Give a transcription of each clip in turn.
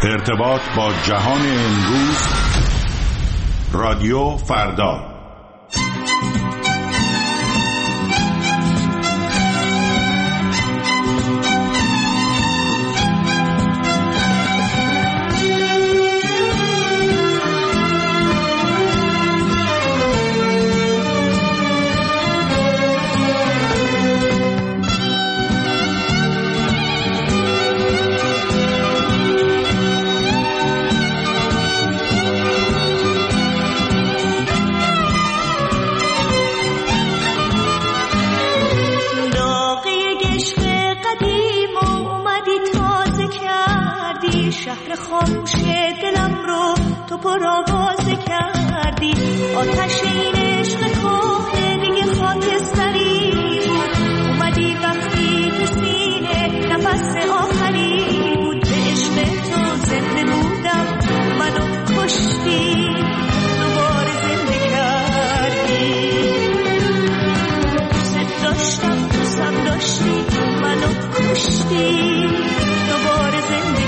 ارتباط با جهان امروز. رادیو فردا. شهر خاموش دلم رو تو پرآوازه کردی. آتش این عشق کهنه دیگه خاکستری بود. اومدی وقتی تو سینه نفس آخری بود. به عشق تو زنده بودم، منو کشتی، دوباره زنده کردی. دوست داشتم، دوستم داشتی، منو کشتی، دوباره زنده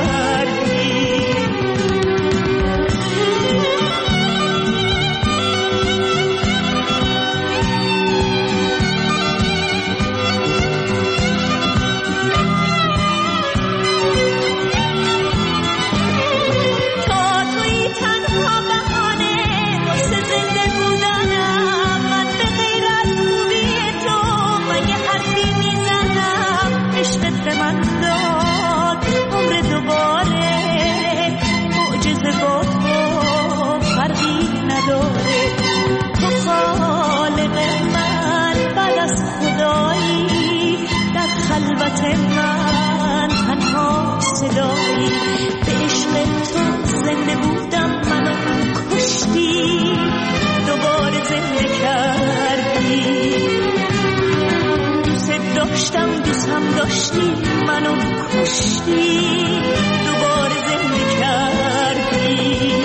خلوت من تنها صدایی. به عشق تو زنده بودم، منو کشتی، دوباره زنده کردی. دوست داشتم، دوستم داشتی، منو کشتی، دوباره زنده کردی.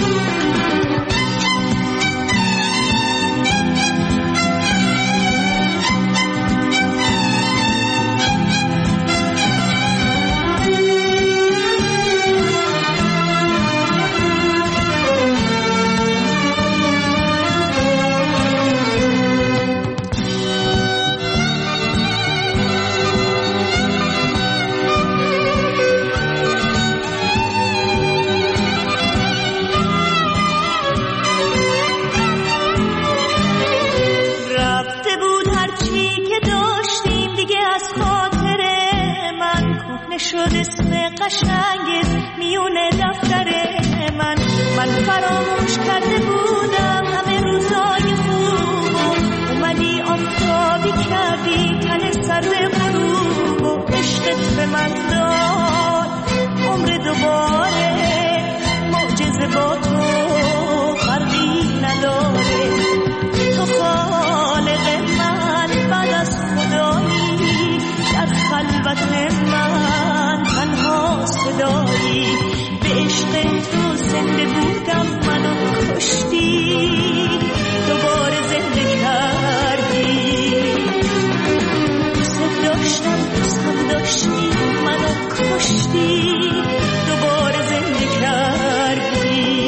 شد اسم قشنگت میونه دفتر من فراموش کرده بودم همه روزای خوب. اومدی آفتابی کردی تن سرد غروب و عشقت به من داد عمر دوباره. معجزه با تو فرقی نداره. تو خالق من بعد از خدایی، در خلوت من تنها صدایی. به عشق تو زنده بودم، منو کشتی، دوباره زنده کردی. دوست داشتم، دوستم داشتی، منو کشتی، دوباره زنده کردی.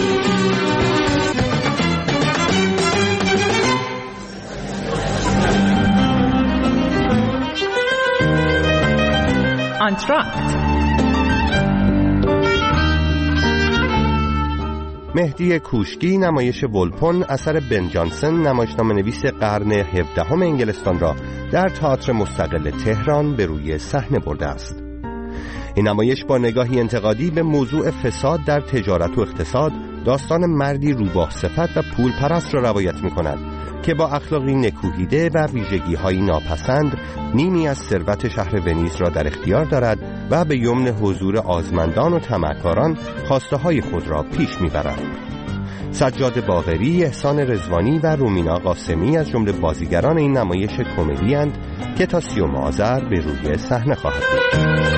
آنتراکت. مهدی کوشگی نمایش ولپن اثر بن جانسن نمایشنامه نویس قرن 17 انگلستان را در تئاتر مستقل تهران به روی صحنه برده است. این نمایش با نگاهی انتقادی به موضوع فساد در تجارت و اقتصاد داستان مردی روباه صفت و پول پرست را روایت می کند که با اخلاقی نکوهیده و ویژگی‌های ناپسند نیمی از ثروت شهر ونیز را در اختیار دارد و به یمن حضور آزمندان و طمعکاران خواسته‌های خود را پیش می‌برد. سجاد باقری، احسان رضوانی و رومینا قاسمی از جمله بازیگران این نمایش کمدی اند که تا 30 آذر به روی صحنه خواهد بود.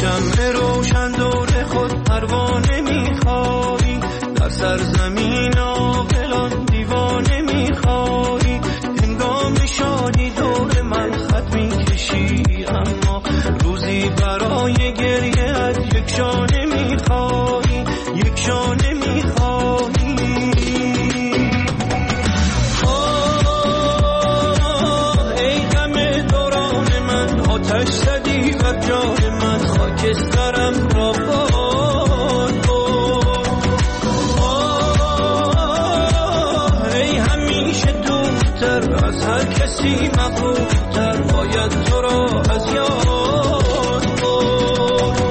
شمع روشن دور خود پروانه میخوایی، در سرزمین عاقلان دیوانه میخوایی، هنگام شادی دور من خط میکشی، اما روزی برای گریه از یک شانه میخوایی، یک شانه میخوایی. ای غم دوران من، آتش زدی بر جان من، خاکسترم را باد برد. ای همیشه دورتر از هر کسی مغرورتر، باید تو را از یاد برد.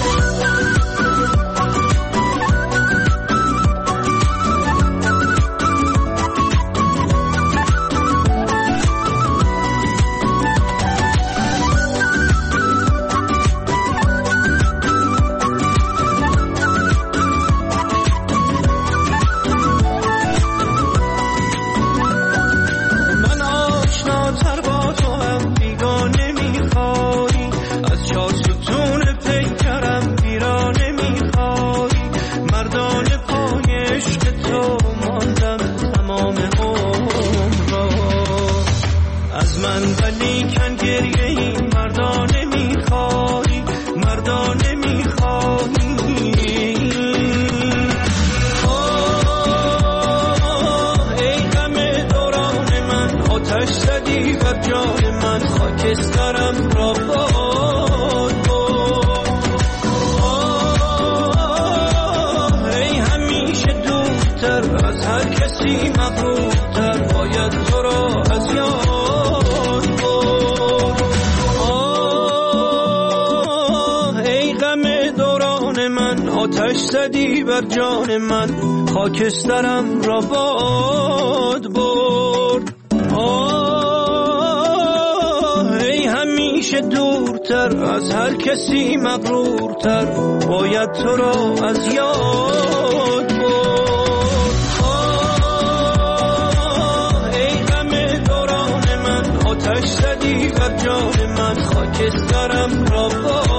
زدی بر جان من، خاکسترم را باد برد. ای همیشه دورتر از هر کسی مغرورتر، باید تو را از یاد برد. ای غم دوران من، آتش زدی بر جان من، خاکسترم را باد برد.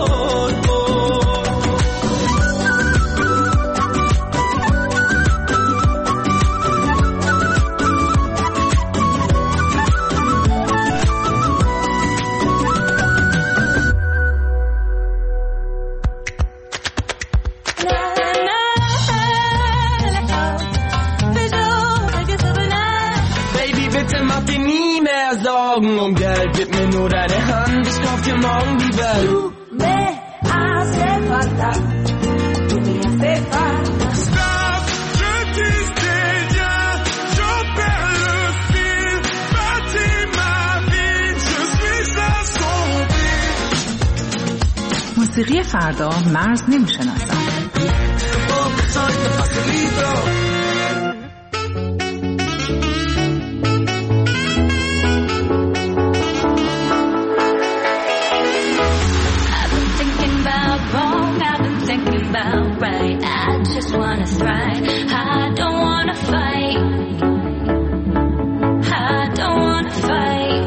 Om gelbet med några hand, vi ska till mångvivel. Tú me hace falta, tú me hace falta. Stop, je disais bien, je perds le fil, bâtis ma vie, je suis assombri. موسیقی فردا مرز نمیشناسد. Right, I just wanna thrive. I don't wanna fight. I don't wanna fight.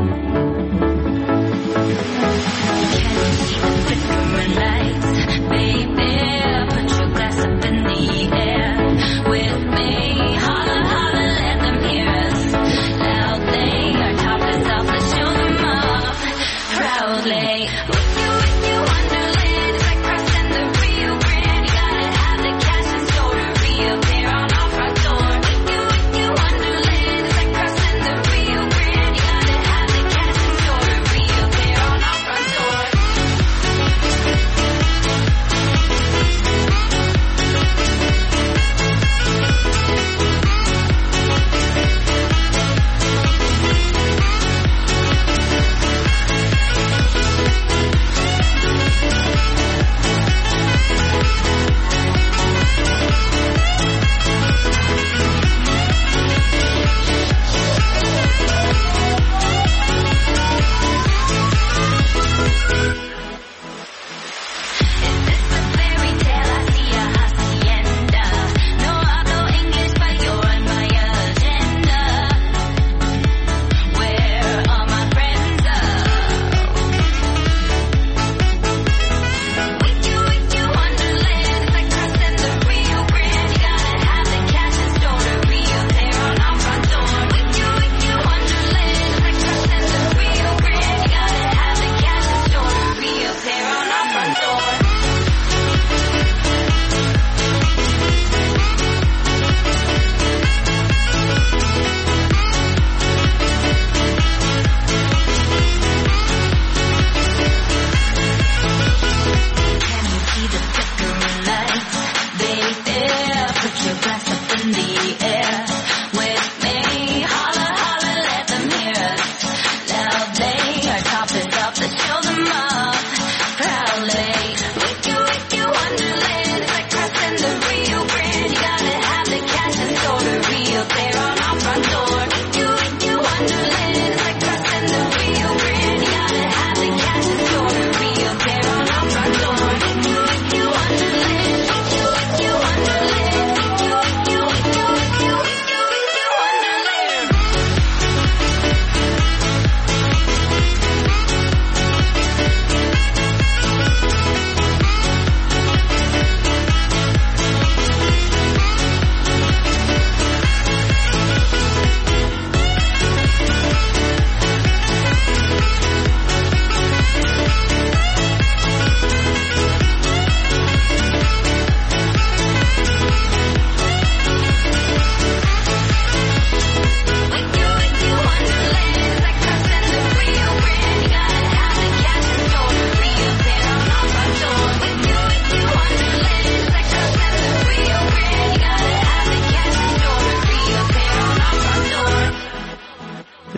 Can you see the flickering lights, baby? Put your glass up in the air with me. Holla, holla, let them hear us loudly. Our top is off, let's show them off proudly. With you, Wonderland. It's like crossing the Rio Grande. You gotta have the cash in store to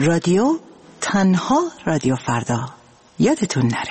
رادیو تنها رادیو فردا. یادتون نره.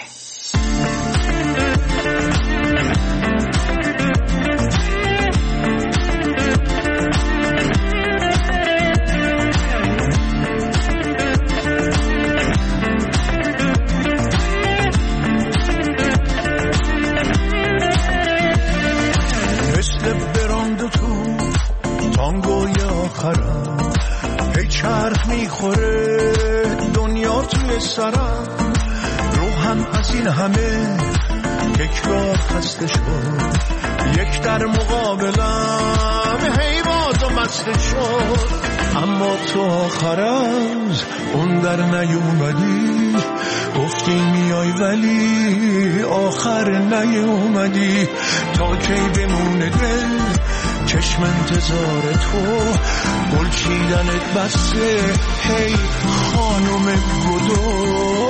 مثل براند تو تانگوی آخرم، هی چرخ میخوره دنیا توی سرم، روحم از این همه تکرار خسته شد، یک در مقابلم هی باز و مسته شد، اما تو آخر از اون در نیومدی، گفتی میای ولی آخر نیومدی، تا کی بمونه دل چشم انتظار تو، گل چیدنت بسه هی خانم گدو،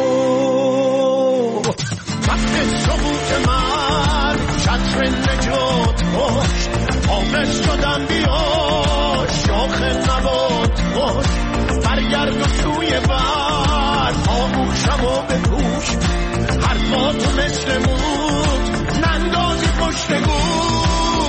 وقت سقوط من چتر نجات باش، حافظ شدم بیا شاخ نبات باش، برگرد و توی بر آغوشم و بپوش، حرفاتو مثل موت نندازی پشت گوش.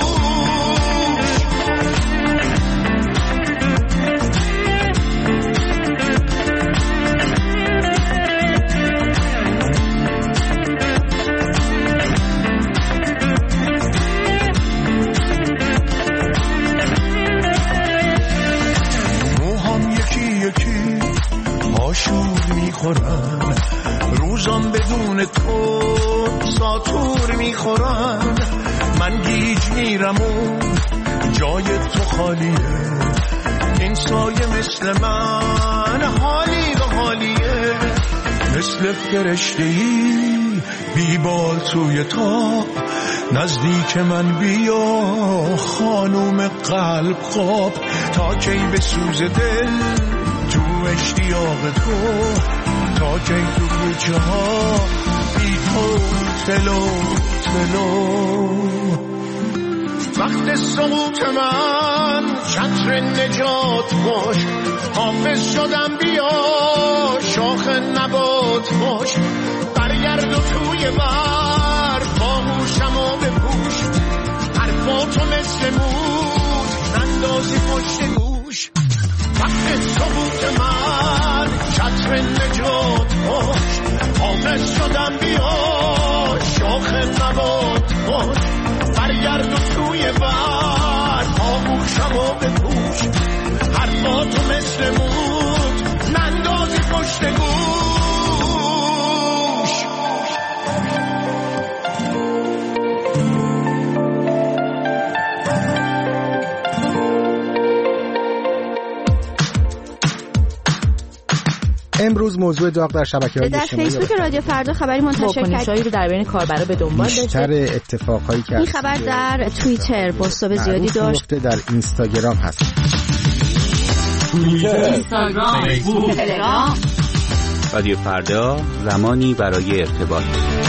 آشور میخورن روزم بدون تو ساتور میخورن، من گیج میرم و جای تو خالیه، این سایه مثل من حالی و حالیه، مثل فرشته‌ای بیبال توی تا، نزدیک من بیا خانوم قلب خواب، تا کی به سوز دل تو اشتیاق تو، تا کی تو کوچه ها بی تو تلو تلو، وقت سقوط من چتر نجات باش، حافظ شدم بیا شاخ نبات باش، برگرد و توی بر باهوشم و بپوش، حرفاتو مثل موت نندازی پشت گوش، وقت سقوط من چتر نجات باش، حافظ شدم بیا شاخ نبات باش، برگرد و توی بر آغوشم و بپوش، حرفاتو مثل موت نندازی پشت گوش. امروز موضوع داغ در شبکه‌های اجتماعی در فیسبوک رادیو فردا خبری منتشر کرد رو در بین کاربرا به دنبال داشت. بیشتر اتفاقایی که این خبر در توییتر بازتاب زیادی داشت، در اینستاگرام هست. توییتر، اینستاگرام، فیسبوک، تلگرام. رادیو فردا زمانی برای ارتباط.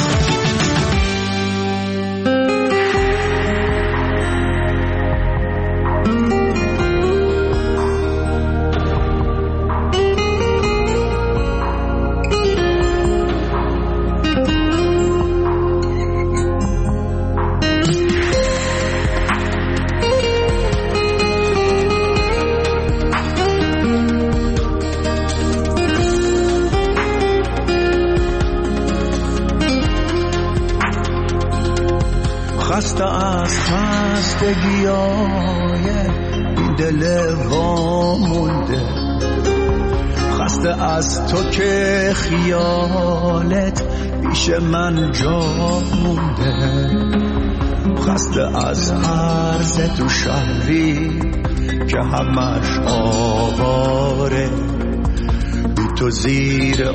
از خستگیای این دل وامونده، خسته از تو که خیالت پیش من جا مونده، خسته از عرض تو شهری که همش آواره، بی تو زیر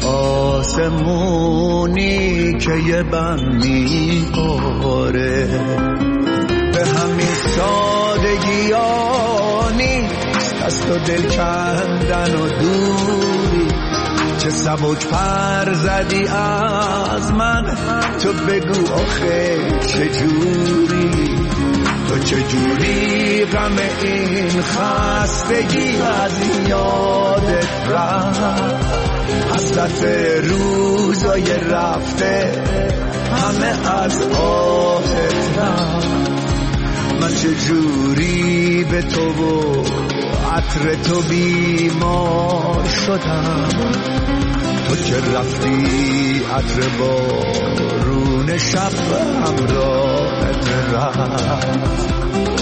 آسمونی که یه بم میباره، به همین سادگی ها نیست از تو دل کندن و دوری، چه سبک پر زدی از من، تو بگو آخه چجوری، تو چجوری غم این خستگی از یادت رفت، حسرت روزای رفته همه از آهت رفت. من چجوری به تو و عطر تو بیمار شدم، تو که رفتی عطر بارون شب همراهت رفت.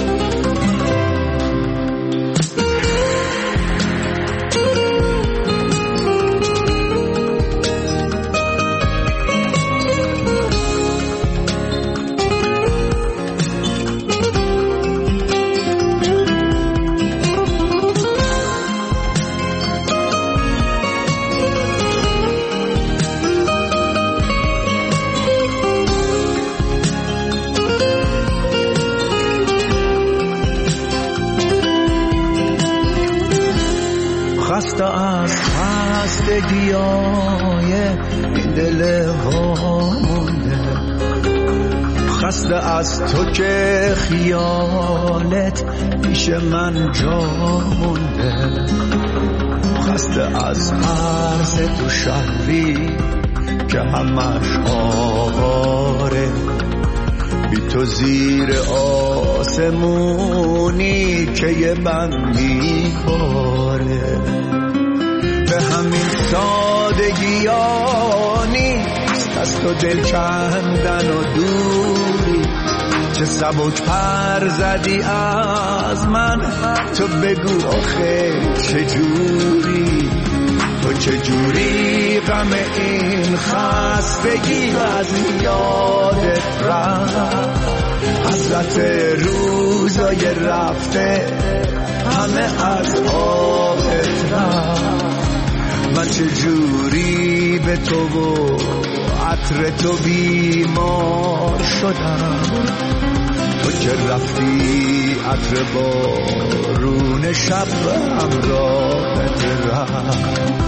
خسته از خستگیای این دل ها مونده، خسته از تو که خیالت پیش من جا مونده، خسته از عرض تو شهری که همش آواره، بی تو زیر آسمونی که یه بندی باره. به همین سادگی ها نیست از تو دل کندن و دوری، چه سبک پر زدی از من، تو بگو آخه چجوری، تو چجوری غم این خستگی از یادت رفت، حسرت روزای رفته همه از آهت رفت. من چجوری به تو و عطر تو بیمار شدم، تو که رفتی عطر بارون شب همراهت رفت.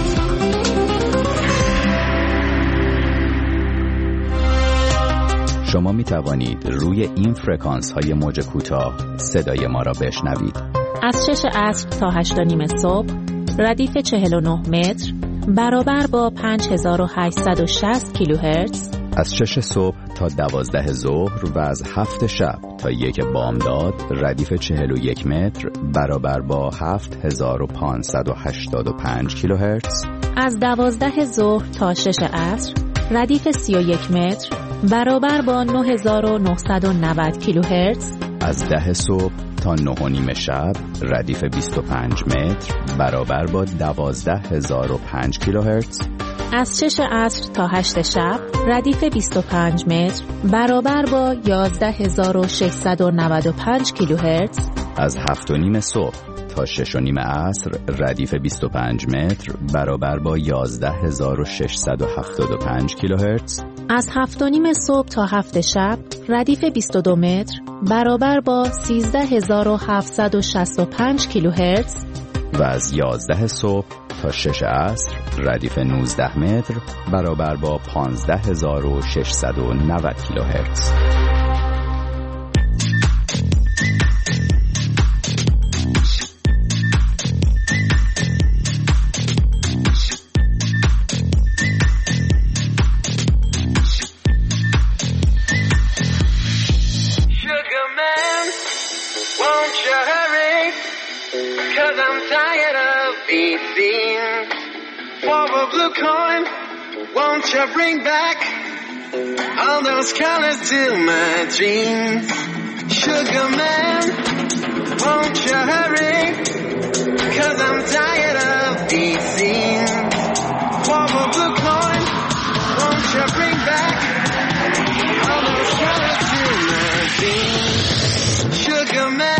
شما می توانید روی این فرکانس های موج کوتاه صدای ما را بشنوید. از 6 عصر تا 8 و نیم صبح ردیف 49 متر برابر با 5860 کیلوهرتز، از 6 صبح تا 12 ظهر و از 7 شب تا 1 بامداد ردیف 41 متر برابر با 7585 کیلوهرتز، از 12 ظهر تا 6 عصر ردیف 31 متر برابر با 9990 کیلوهرتز، از 10 صبح تا 9 و نیم شب ردیف 25 متر برابر با 12005 کیلوهرتز، از 6 عصر تا 8 شب ردیف 25 متر برابر با 11695 کیلوهرتز، از 7 و نیم صبح تا 6 و نیم عصر ردیف 25 متر برابر با 11675 کیلوهرتز، از 7 و نیم صبح تا 7 شب ردیف 22 متر برابر با 13765 کیلوهرتز، و از 11 صبح تا 6 عصر ردیف 19 متر برابر با 15690 کیلوهرتز. Won't you bring back all those colors to my dreams? Sugar man, won't you hurry? 'Cause I'm tired of these scenes. For a blue coin, won't you bring back all those colors to my dreams? Sugar man.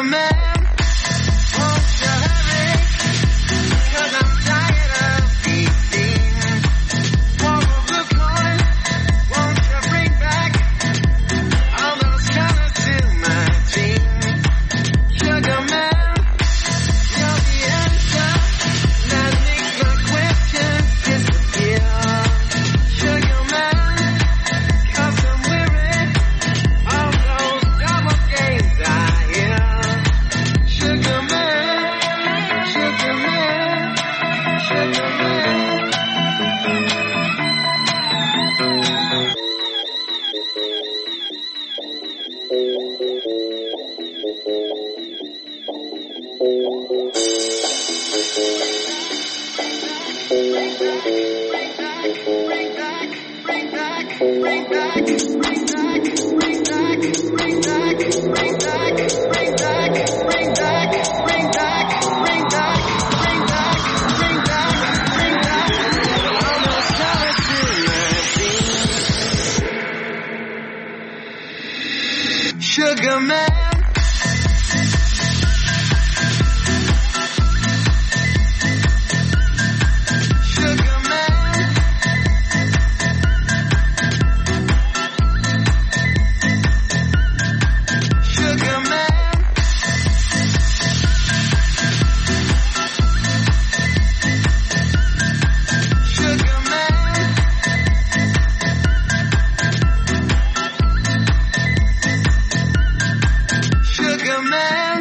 Sugar man, won't you hurry? 'Cause I'm tired of beating. One more blue coin, won't you bring back all those colors to my dreams? Sugar man, you're the answer that makes my questions disappear. Sugar man, 'cause I'm weary of those double games I hear. Sugar man, sugar man, sugar man. Sugar man. Sugar man. Sugar man. Sugar man. Sugar man.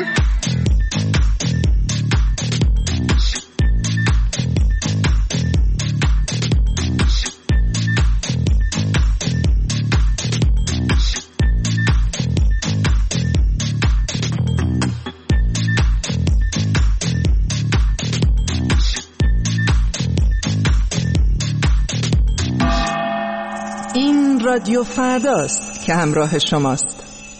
این رادیو فرداست که همراه شماست.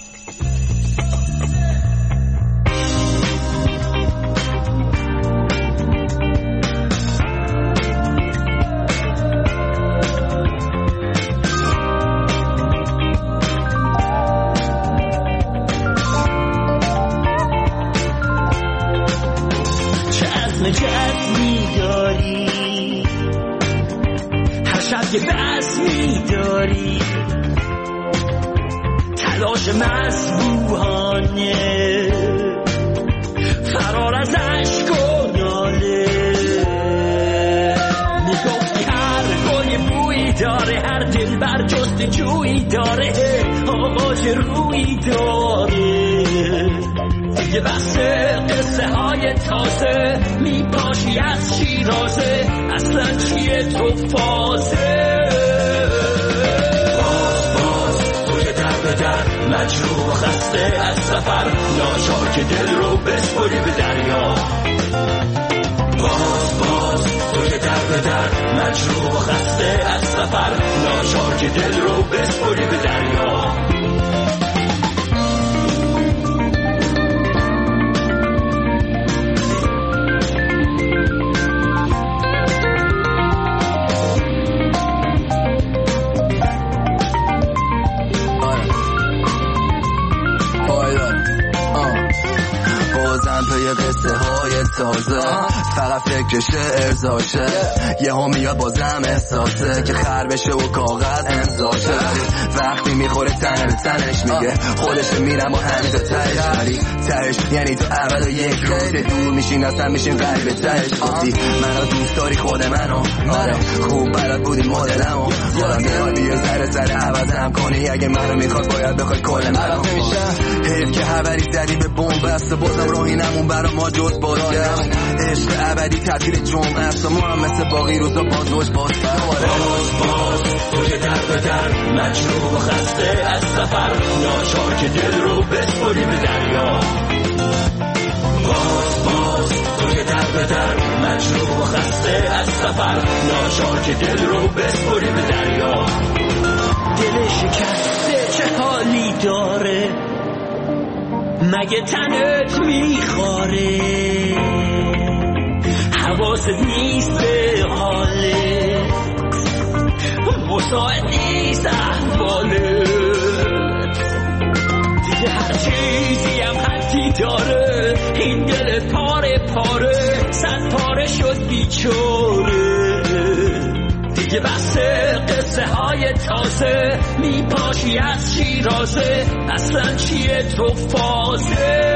چه عزمی داری، هر شب یه بزمی داری، تلاش مذبوحانه فرار از عشق و ناله. میگفتی هر گل بویی داره، هر دل بر جستجویی داره، آغاز رویی داره. یه بحث قصه های تازه، می باشی از شیرازه، اصلا چیه تو فازه. باز توی در به در، مجروح و خسته از سفر، ناچار که دل رو بسپری به دریا. باز توی در به در، مجروح و خسته از سفر، ناچار که دل رو بسپری به دریا. قصه های تازه فقط فکرش ارزاشه، یه ها میاد بازم احساسه که خر بشه و کاغذ امضاشه. وقتی میخوره تن به تنش میگه خودش میرم و همین تا تهش، ولی تهش یعنی تو اول و یک روز دور میشین اصلا میشین قلب تهش. گفتی منو دوست داری خود منو، آره خوب بلد بودی مدلمو، خودم میادی یه ذره عوضم کنی، اگه منو میخواد باید بخوای کل منو. حیف که خبری زدی به بمب بسته، بازم راهی نمون برا ما جز بازم. عشق ابدی تعطیل جمعه است و ما هم مثل باقی روزا بازوش باز توی در به در، مجروح و خسته از سفر، ناچار که دل رو بسپری به دریا. باز توی در به در، مجروح و خسته از سفر، ناچار که دل رو بسپری به دریا. دل شکسته چه حالی داره، مگه تنت میخواره، حواست نیست به حالت، مساعد نیست احوالت. یه هر چیزی هم حدی داره، این دل پاره پاره صد پاره شد بیچاره. دیگه بسه قصه های تازه، میپاشی از شیرازه، اصلا چیه تو فازه.